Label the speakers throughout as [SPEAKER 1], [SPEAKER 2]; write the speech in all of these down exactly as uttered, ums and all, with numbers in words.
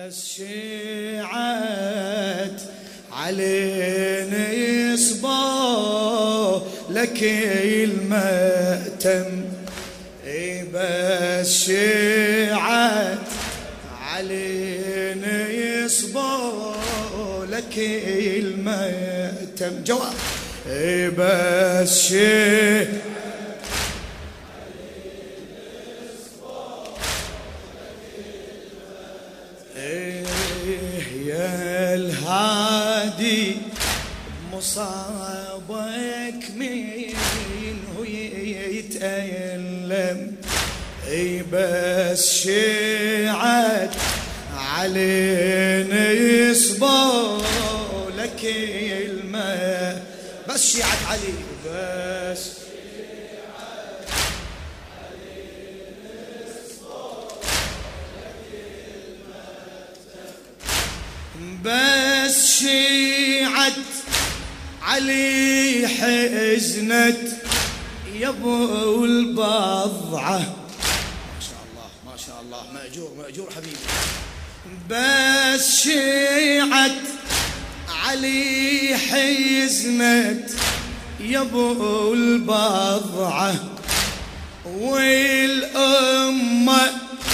[SPEAKER 1] بس شيعت علينا يصبوا لك المأتم. اي بس شيعت علينا يصبوا لك المأتم. جواب. اي بس شيعت الهادي مصابك مين هو يتألم. اي بس شيعت علينا يصبوا لك الماء. بس شيعت علي بس بس شيعت علي حزنت يا ابو البضعة. ما شاء الله ما شاء الله، مأجور مأجور حبيبي. بس شيعت علي حزنت يا ابو البضعة، والأمة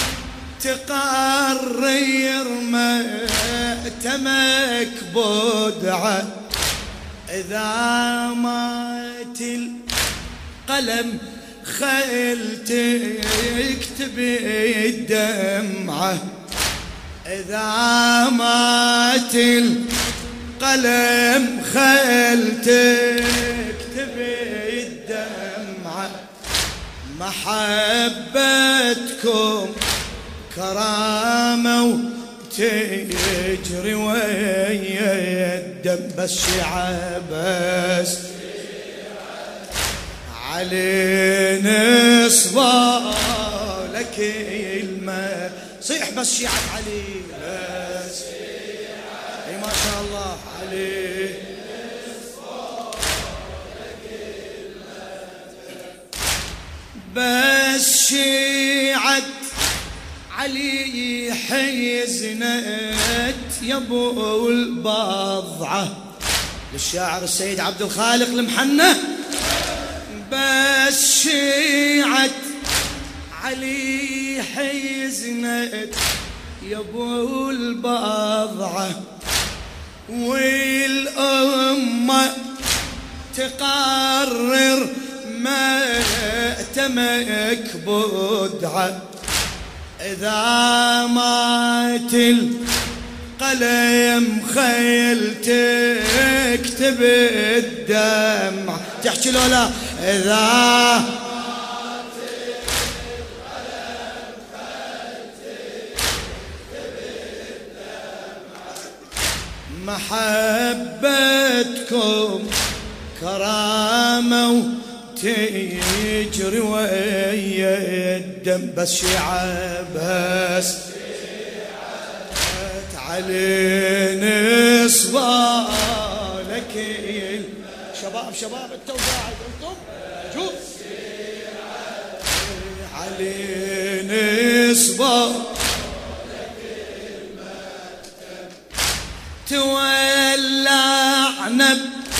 [SPEAKER 1] تقرر مأتمك بدعة. إذا مات القلم خيل تكتب الدمعة. إذا مات القلم خيل تكتب الدمعة. محبتكم كرامة وتجري ويا الدم. بس شيعة بس علينا صبا لك الماء. صيح بس شيعة علي بس. اي ما شاء الله عليه. بس شيعة علي حزنت يا ابو البضعة. للشاعر السيد عبد الخالق المحنة. بس شيعة علي حزنت يا ابو البضعة، والأمة تقرر مأتمك بدعة. إذا مات القلم خيل تكتب الدمع. تحكي لولا إذا مات القلم خيل تكتب الدمع. محبتكم كرامة تجري ويا الدم. بس شيعة بس شيعت علينا صبا لك. شباب شباب انتم قاعد انتم شوف علينا صبا تولعنا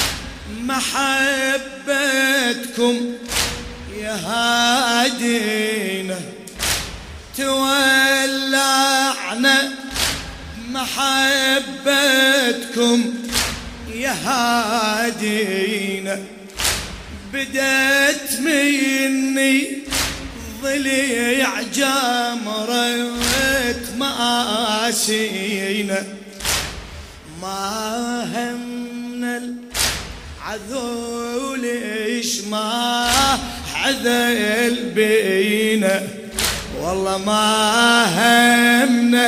[SPEAKER 1] محبتكم يا هادينا. تولعنا محبتكم يا هادينا. بدت مني ضليع جمرت مآسينا. ما همنا عذول إيش ما عذل بينا. والله ما همنا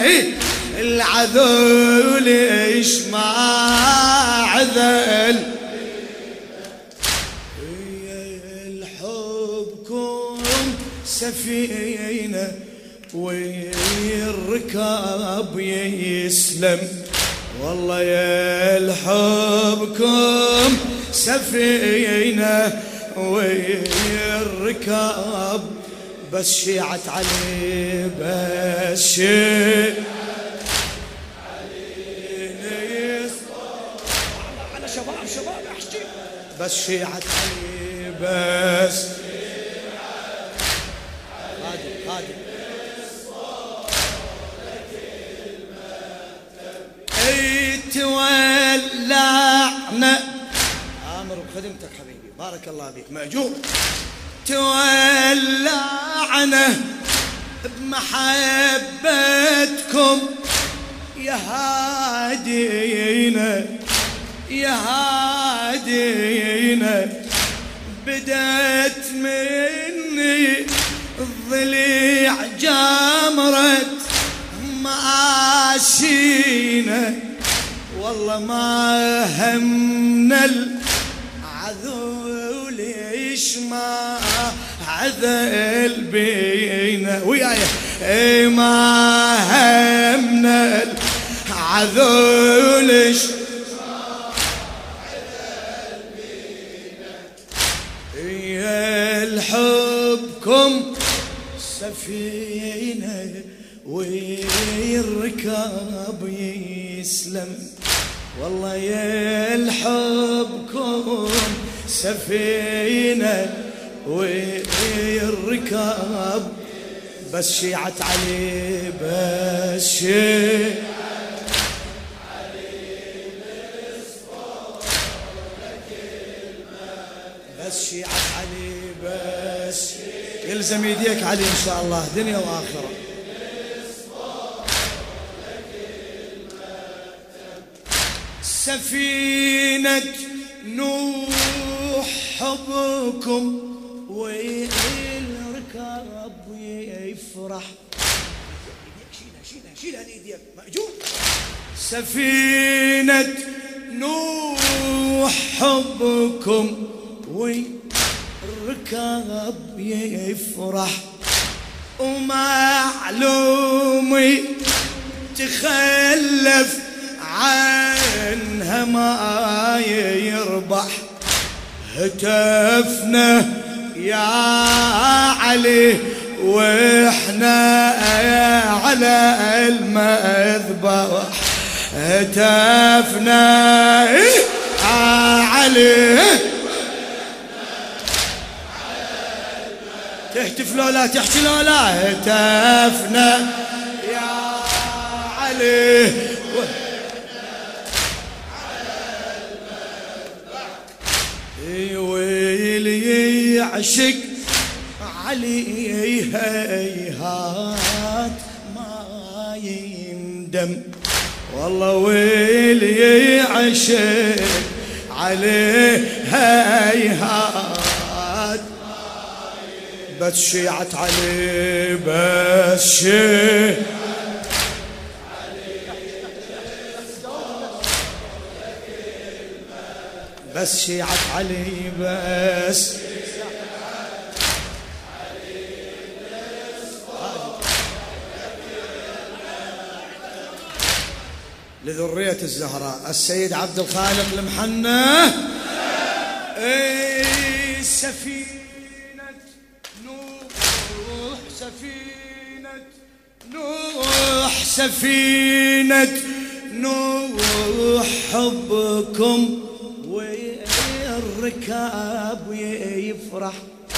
[SPEAKER 1] العذول إيش ما عذل الحبكم سفينة والركاب يسلم. والله يا الحبكم سفينة والركاب. بس شيعت علي بس شيعت بس شيعة علي بس خادم خادم اي تولعنا امر بخدمتك حبيبي بارك الله بك مأجور. تولعنا بمحبتكم يا هادينا يا هادينا بدت مني الضليع جمرة مآسينا والله ما همنا العذو ليش ما عذل بينا وياي اي ما همنا العذو ليش الحبكم سفينة والركاب يسلم والله يا الحبكم سفينة والركاب بس شيعة علي بس شيعة بس شيعة علي بس يلزم يديك علي إن شاء الله دنيا وآخرة. سفينة نوح حبكم والركاب يفرح شيلها شيلها شيلها لإيديك مأجور. سفينة نوح حبكم والركاب يفرح ومعلومي تخلف عنها ما يربح هتفنا يا علي واحنا على المذبح هتفنا يا علي تهتف لو لا تحكي لو لا هتفنا يا علي ويلي يعشق علي هيهات ما يندم والله ويلي يعشق علي هيهات بس شيعة علي بس شيعة بس شيعة علي بس لذرية الزهراء السيد عبد الخالق المحنى اي سفينة نوح سفينة نوح سفينة نوح حبكم والركاب يفرح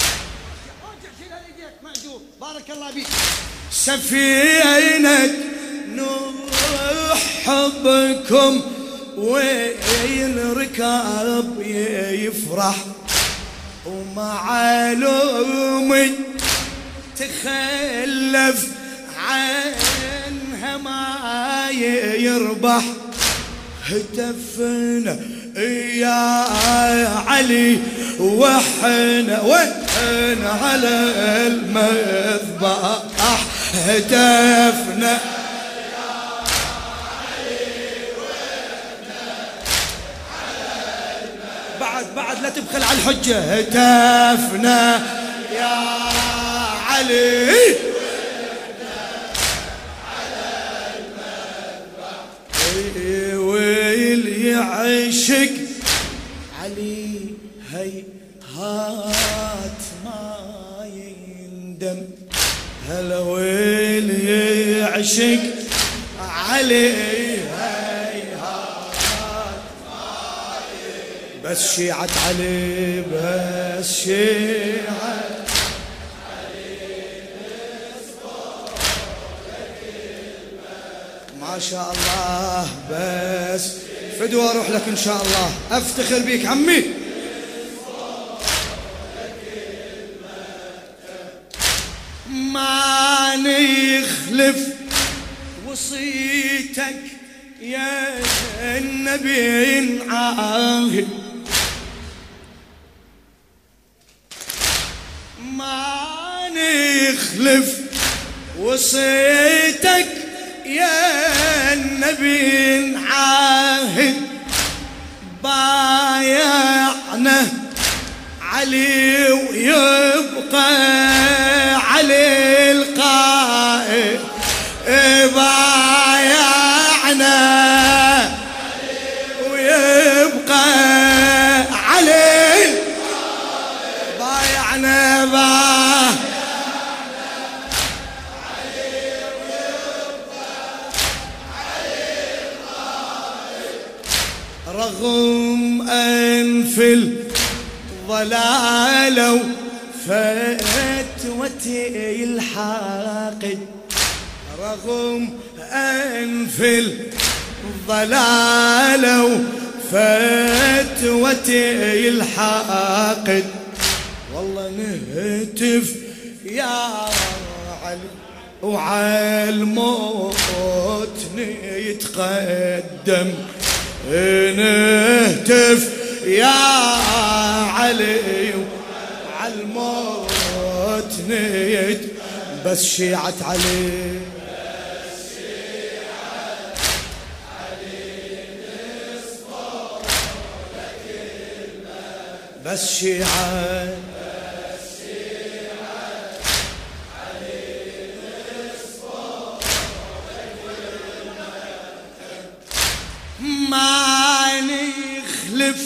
[SPEAKER 1] بارك الله بك. سفينة نوح حبكم والركاب يفرح ومعلومي تخلف عنها ما يربح هتفنا يا علي وحنا وحنا على المذبح هتفنا يا علي وحنا على المذبح بعد بعد لا تبخل على الحجة هتفنا يا علي يعشق علي هيهات ما يندم هلا ويل يعشق علي هيهات ما بس شيعة علي بس شيعة ما شاء الله بس فدوى اروح لك ان شاء الله افتخر بيك عمي ما نخلف وصيتك يا النبي نعاهد ما نخلف وصيتك يا النبي نعاهد بايعنا علي ويبقى علي القائد بايعنا ويبقى علي بايعنا بايعنا رغم أنف الضلال وفتوتي الحاقد رغم أنف الضلال وفتوتي الحاقد والله نهتف يا علي وعالموت نتقدم نهتف يا علي وعالموت نيت بس شيعة علي بس شيعة ما نخلف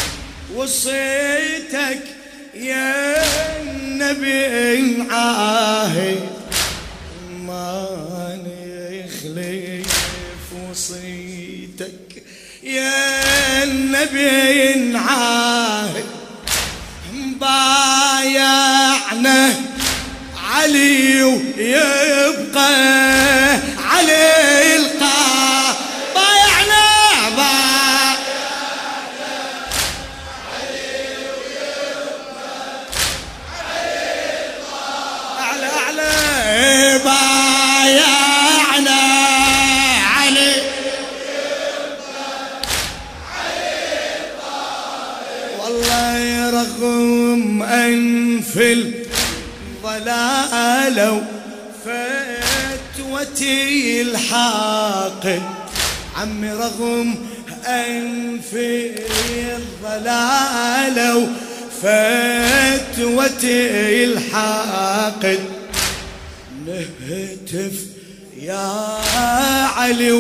[SPEAKER 1] وصيتك يا النبي نعاهد ما نخلف وصيتك يا النبي نعاهد بايعنا علي ويبقى علي القا بايعنا بايعنا علي ويبقى علي القا أعلى أعلى بايعنا علي ويبقى علي القا والله رغم أنف الضلال وفتوتي الحاقد عمي رغم أنف الضلال وفتوتي الحاقد نهتف يا علي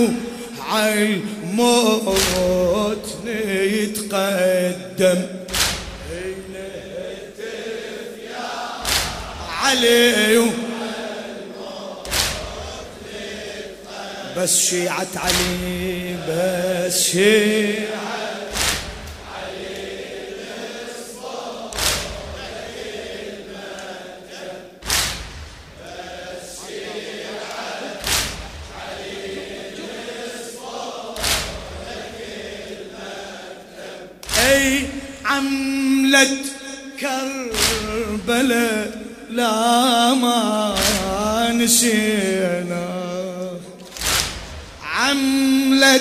[SPEAKER 1] وعالموت نتقدم علي بس شيعة علي بس شيعة علي بس شيعة علي اي عملة كربلاء لا ما نسينا عملة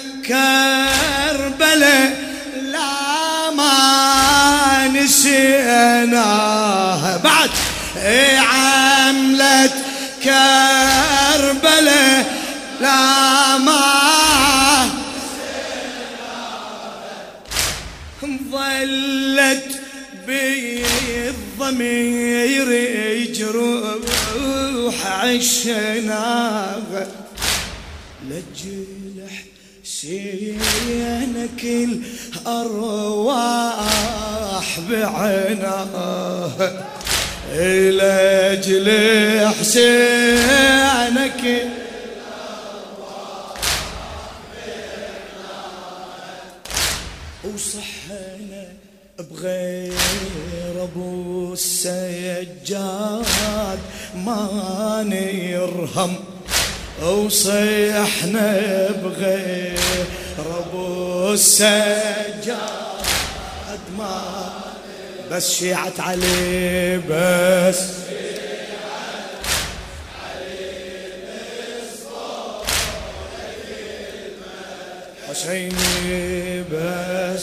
[SPEAKER 1] كربلاء لا ما نسيناها بعد اي عملة كربلاء لا ما ظلت بالضمير يجروح عشناها لجل حسينك الأرواح بعناها لجل حسينك الأرواح بعناها وصحنا بغير ابو السجاد ما نرهم، وصحنا بغير ابو السجاد ما بس شيعت عليه بس حسيني بس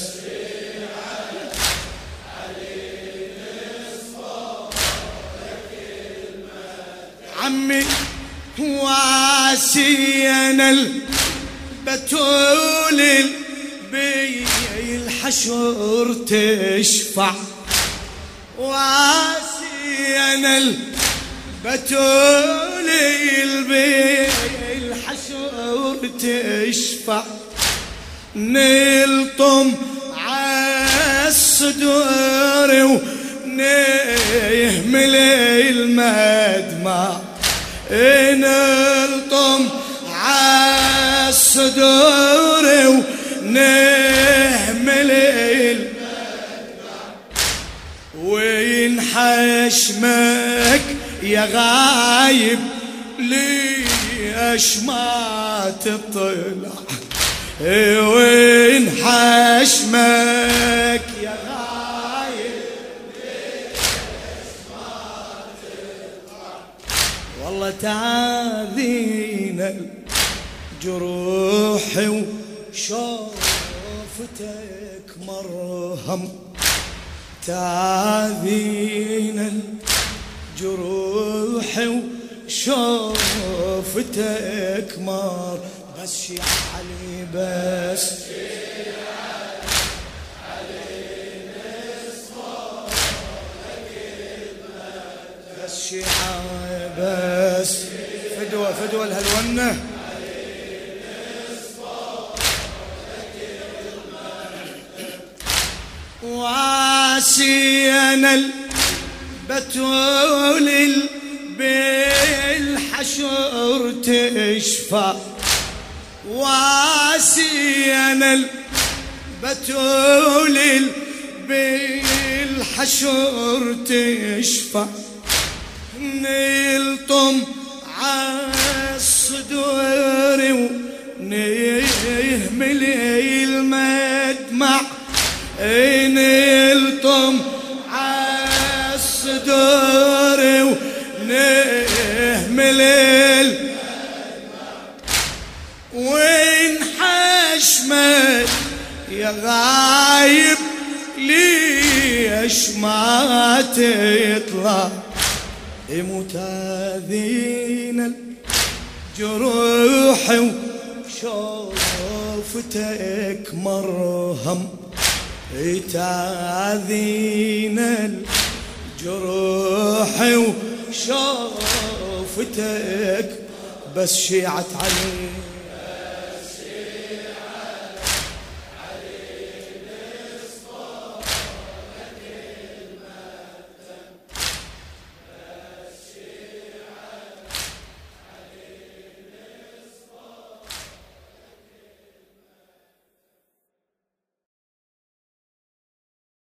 [SPEAKER 1] عمي واسينا البتول بي الحشر تشفع، واسينا البتول بي الحشر تشفع، نلطم عالصدور ونهمل المدمع، نلطم عالصدور ونهمل المدمع، وينحشمك يا غايب ليش ما تطلع، وين حشمك يا غايب ليش ما تطلع، والله تعاذينا الجروح وشوفتك مرهم، تعاذينا الجروح وشوفتك مر بس شيع علي بس بس شيع بس فدوة فدوة الهلونة واسينا البتول بالحشر تشفى، واسينا البتول بالحشر تشفى، نلطم عالصدور ونهمل المدمع، نلطم عالصدور ونهمل المدمع، وين حشمك يا غايب ليش ما تطلع، متاذينا الجروح وشوفتك مرهم، تعاذينا الجروح وشوفتك بس شيعت عليه